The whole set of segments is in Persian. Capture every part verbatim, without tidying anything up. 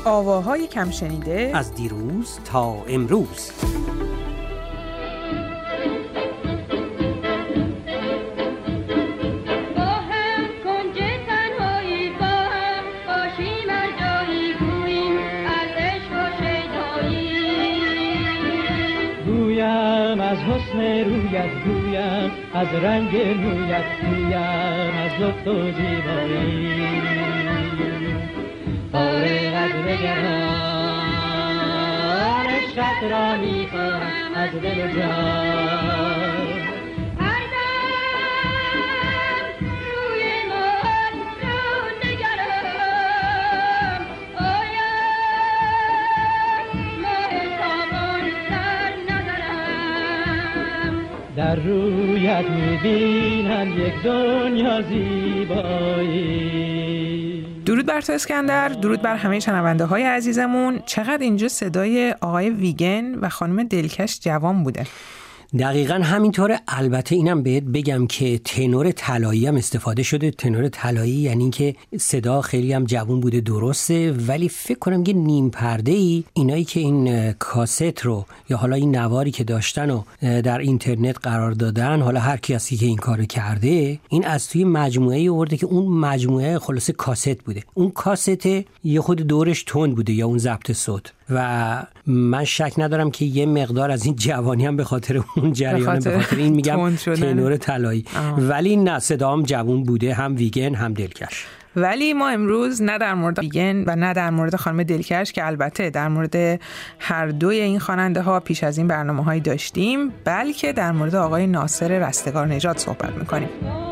آواهای کم شنیده از دیروز تا امروز. از حسن رویت گویم، از رنگ مویت گویم، از لطف و زیبایی فارغ از نگران عشقت را میخواهم از دل و جان. در رویت میبینم یک دنیا زیبایی. درود بر تو اسکندر، درود بر همه شنونده های عزیزمون. چقدر اینجا صدای آقای ویگن و خانم دلکش جوان بوده. دقیقاً همینطوره. البته اینم بهت بگم که تنور طلایی هم استفاده شده. تنور طلایی یعنی که صدا خیلی هم جوان بوده، درسته، ولی فکر کنم که نیم پرده ای اینایی که این کاست رو یا حالا این نواری که داشتن و در اینترنت قرار دادن، حالا هر کسی که این کارو کرده این از توی مجموعه آورده که اون مجموعه خلاصه کاست بوده. اون کاست یه خود دورش تند بوده یا اون ضبط صوت، و من شک ندارم که یه مقدار از این جوانی هم به خاطر اون جریان، به خاطر این میگم تنور طلایی. ولی نه، صدام جوان بوده، هم ویگن هم دلکش. ولی ما امروز نه در مورد ویگن و نه در مورد خانم دلکش، که البته در مورد هر دوی این خواننده ها پیش از این برنامه‌هایی داشتیم، بلکه در مورد آقای ناصر رستگار نژاد صحبت می‌کنیم.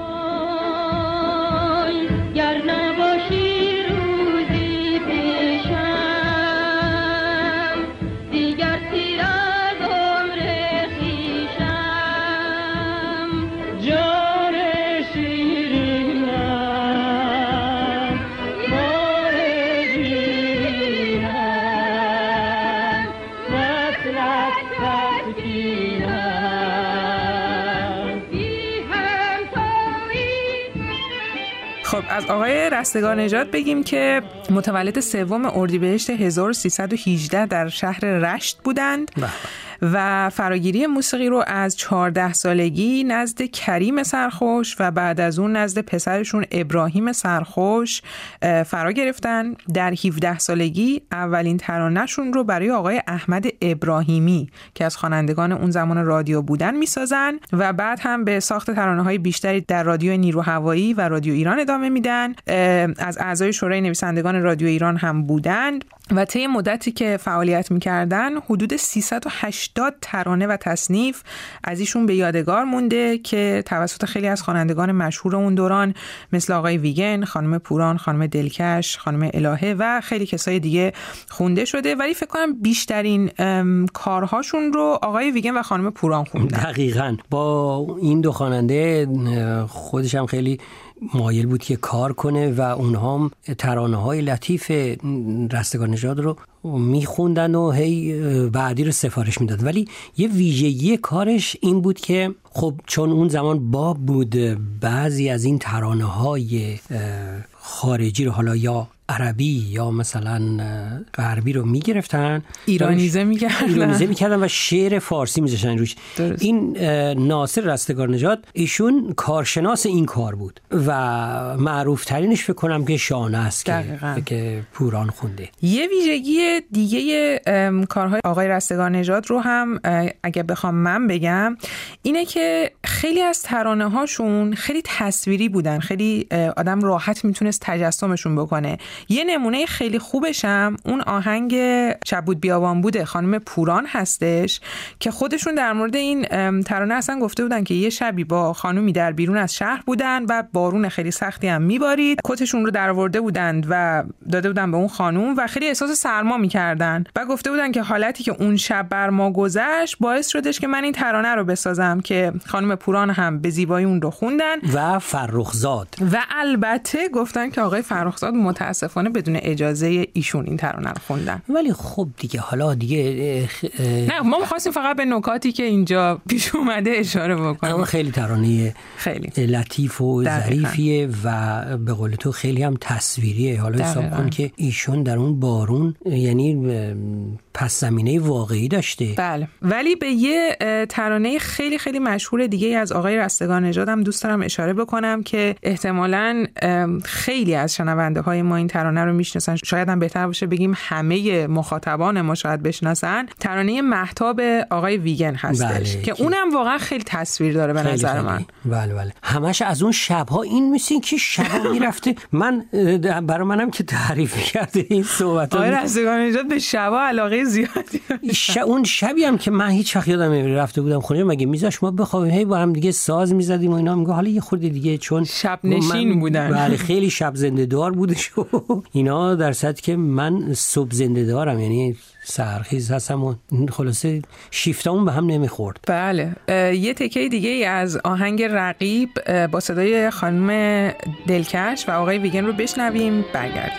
خب از آقای رستگار نژاد بگیم که متولد سوم اردیبهشت هزار و سیصد و هجده در شهر رشت بودند و فراگیری موسیقی رو از چهارده سالگی نزد کریم سرخوش و بعد از اون نزد پسرشون ابراهیم سرخوش فرا گرفتن. در هفده سالگی اولین ترانه‌شون رو برای آقای احمد ابراهیمی که از خوانندگان اون زمان رادیو بودن میسازن و بعد هم به ساخت ترانه‌های بیشتری در رادیو نیرو هوایی و رادیو ایران ادامه میدن. از اعضای شورای نویسندگان رادیو ایران هم بودند و طی مدتی که فعالیت می‌کردن حدود سیصد و هشتاد ترانه و تصنیف از ایشون به یادگار مونده که توسط خیلی از خوانندگان مشهور اون دوران مثل آقای ویگن، خانم پوران، خانم دلکش، خانم الهه و خیلی کسای دیگه خونده شده. ولی فکر کنم بیشترین کارهاشون رو آقای ویگن و خانم پوران خوندن. دقیقاً. با این دو خواننده خودش هم خیلی مایل بود که کار کنه و اونها هم ترانه‌های لطیف رستگار نژاد رو میخوندن و هی بعدی رو سفارش میداد. ولی یه ویژگی کارش این بود که خب چون اون زمان باب بود، بعضی از این ترانه‌های خارجی رو حالا یا عربی یا مثلا غربی رو میگرفتن، ایرانیزه میکردن ایرانیزه میکردن و شعر فارسی میذاشتن روش. درست. این ناصر رستگار نژاد ایشون کارشناس این کار بود و معروف ترینش فکر کنم که شانه است که, که پوران خونده. یه ویژگی دیگه کارهای آقای رستگار نژاد رو هم اگه بخوام من بگم اینه که خیلی از ترانه هاشون خیلی تصویری بودن، خیلی آدم راحت میتونست تجسمشون بکنه. یه نمونه خیلی خوبشم اون آهنگ شب بود بیابان بوده خانم پوران هستش که خودشون در مورد این ترانه اصلا گفته بودن که یه شبی با خانومی در بیرون از شهر بودن و بارون خیلی سختی هم میبارید، کتشون رو درآورده بودند و داده بودن به اون خانوم و خیلی احساس سرما میکردن و گفته بودن که حالتی که اون شب بر ما گذشت باعث شدش که من این ترانه رو بسازم که خانم پوران توران هم به زیبایی اون رو خوندن و فرخزاد. و البته گفتن که آقای فرخزاد متاسفانه بدون اجازه ایشون این ترانه رو خوندن. ولی خب دیگه حالا دیگه اخ... نه ما می‌خواستیم فقط به نکاتی که اینجا پیش اومده اشاره بکنیم. اما خیلی ترانه خیلی لطیف و ظریفیه و به قول تو خیلی هم تصویریه. حالا حساب کن که ایشون در اون بارون یعنی پس زمینه واقعی داشته. بله. ولی به یه ترانه خیلی خیلی مشهور دیگه از آقای رستگار نژاد هم دوست دارم اشاره بکنم که احتمالاً خیلی از شنونده های ما این ترانه رو میشناسن، شاید هم بهتر باشه بگیم همه مخاطبان ما شاید بشناسن. ترانه مهتاب آقای ویگن هستش. بله. که اونم واقعا خیلی تصویر داره به نظر خیلی. من. بله بله. همش از اون شب‌ها این مثل که شبا میرفته. من برای منم که تعریف کرده این صحبت آقای رستگار نژاد به شبا علاقه زیادی ش... اون شبی هم که من هیچ وقت یادم نمیاد رفته بودم خونه، مگه میذاش ما بخوابیم هی با هم دیگه ساز میزدیم و اینا. میگه حالا یه خورده دیگه چون شب نشین بودن. بله خیلی شب زنده دار بودش اینا، در صورتی که من صبح زنده دارم، یعنی سرخیز هستم و خلاصه شیفتمون به هم نمیخورد. بله. یه تکه دیگه ای از آهنگ رقیب با صدای خانم دلکش و آقای ویگن رو بشنویم برگردیم.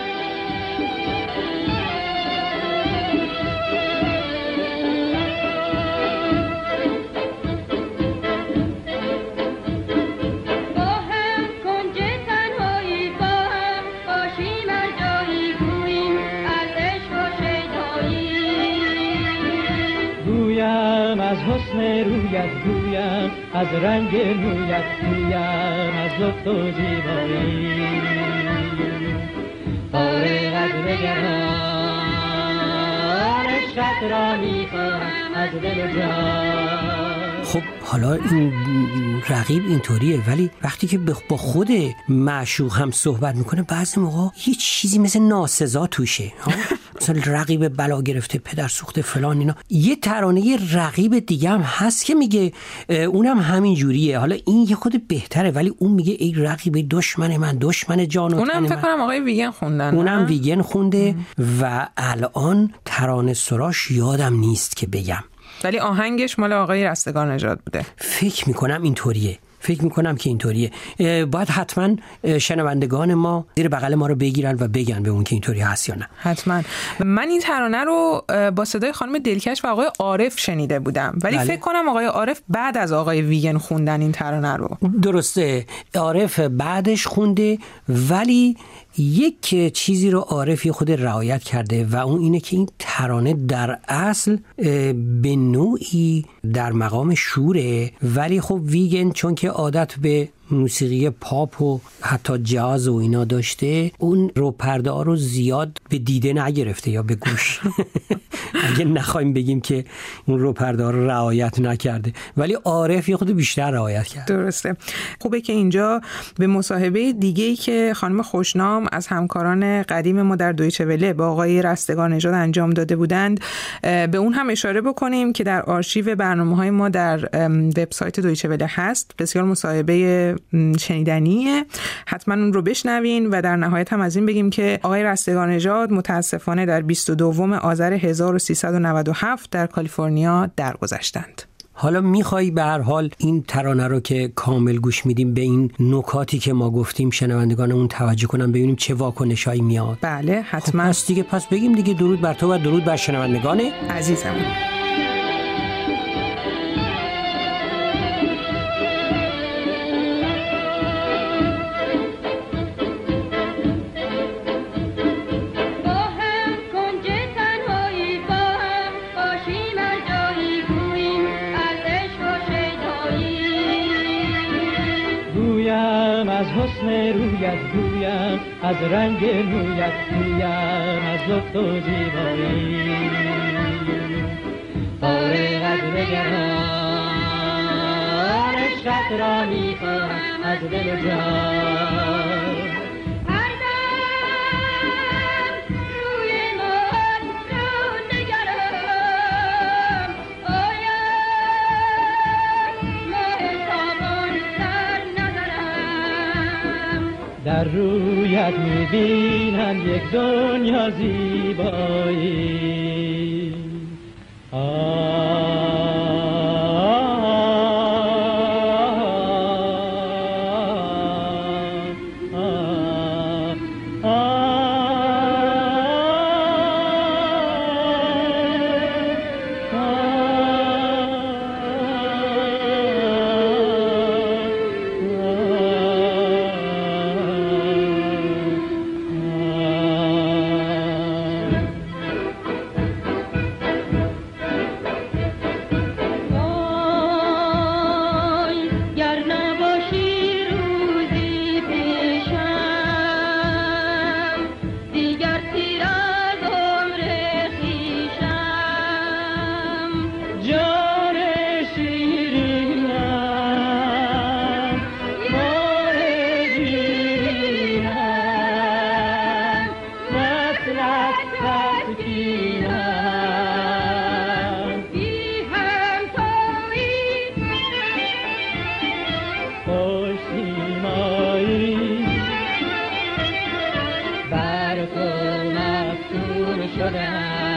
از حسن رویت گویم، از رنگ مویت گویم، از لطف و زیبایی فارغ از نگران عشقت را میخواهم از دل و جان. خب حالا این رقیب اینطوریه، ولی وقتی که با خود معشوق هم صحبت میکنه بعضی موقع یه چیزی مثل ناسزا توشه. مثلا رقیب بلا گرفته، پدر سوخته، فلان اینا. یه ترانه رقیب دیگه هم هست که میگه اونم همین جوریه. حالا این یه خود بهتره، ولی اون میگه ای رقیب دشمن من، دشمن جان و تن من. اونم فکر کنم آقای ویگن خوندن. اونم ویگن خونده و الان ترانه سراش یادم نیست که بگم، ولی آهنگش مال آقای رستگار نژاد بوده. فکر میکنم اینطوریه. فکر میکنم که اینطوریه. باید حتما شنوندگان ما زیر بغل ما رو بگیرن و بگن به اون که اینطوری هست یا نه. حتما. من این ترانه رو با صدای خانم دلکش و آقای عارف شنیده بودم، ولی بله. فکر کنم آقای عارف بعد از آقای ویگن خوندن این ترانه رو. درسته، عارف بعدش خونده، ولی یک چیزی رو عارف خود رعایت کرده و اون اینه که این ترانه در اصل به نوعی در مقام شوره، ولی خب ویگن چون که عادت به موسیقی پاپ و حتی جاز و اینا داشته، اون رو پرده ها رو زیاد به دیده نگرفته یا به گوش اگه نخوایم بگیم که اون رو پرده ها رو رعایت نکرده، ولی عارف یه خود بیشتر رعایت کرد. درسته. خوبه که اینجا به مصاحبه دیگه‌ای که خانم خوشنام از همکاران قدیم ما در دویچه وله با آقای رستگار نژاد انجام داده بودند به اون هم اشاره بکنیم که در آرشیو برنامه‌های ما در وبسایت دویچه وله هست. بسیار مصاحبه شنیدنیه، حتما اون رو بشنوین. و در نهایت هم از این بگیم که آقای رستگار نژاد متاسفانه در بیست و دوم آذر هزار و سیصد و نود و هفت در کالیفرنیا درگذشتند. حالا میخوایی به هر حال این ترانه رو که کامل گوش میدیم به این نکاتی که ما گفتیم شنوندگانمون توجه کنن، ببینیم چه واکنشایی میاد؟ بله حتما. خب پس دیگه پس بگیم دیگه درود بر تو و درود بر شنوندگان عزیزمون. از حسن رویت گویم، از رنگ مویت گویم، از لطف و زیبایی فارغ از نگران عشقت را میخواهم از دل و جان. در رویت میبینم یک دنیا زیبایی. آه بر تو مفتون شدم.